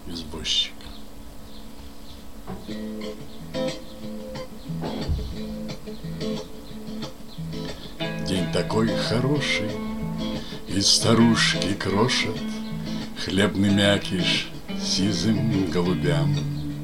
Извозчик. День такой хороший, и старушки крошат хлебный мякиш сизым голубям.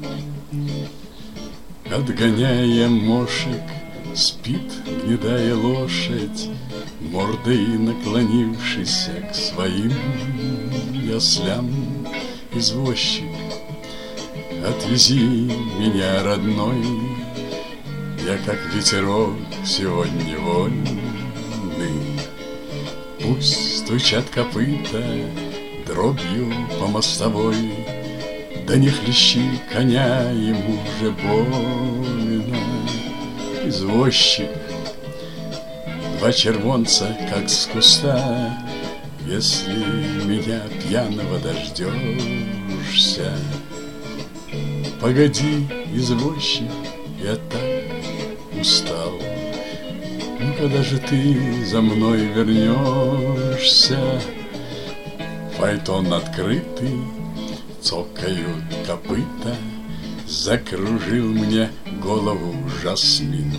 Отгоняя мошек, спит гнедая лошадь, мордой наклонившийся к своим яслям. Извозчик, отвези меня, родной, я как ветерок сегодня вольный. Пусть стучат копыта дробью по мостовой, да не хлещи коня, ему же больно. Извозчик, два червонца, как с куста, если меня пьяного дождешься. Погоди, извозчик, я так устал, ну когда же ты за мной вернешься? Фаэтон открытый, цокают копыта, закружил мне голову жасмин.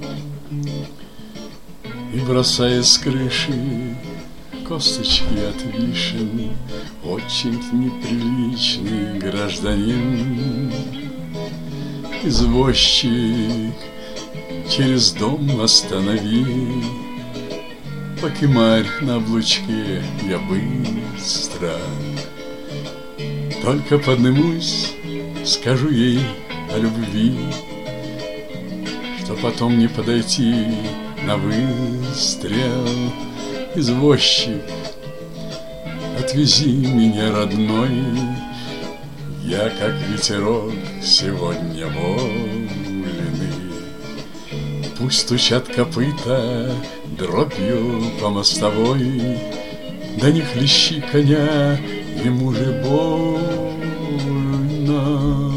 И бросая с крыши косточки от вишен, очень неприличный гражданин. Извозчик, через дом останови, покемарь на облучке я быстро. Только поднимусь, скажу ей о любви, что потом не подойти на выстрел. Извозчик, отвези меня, родной, я как ветерок сегодня вольный. Пусть стучат копыта дробью по мостовой, да не хлещи коня, ему же больно.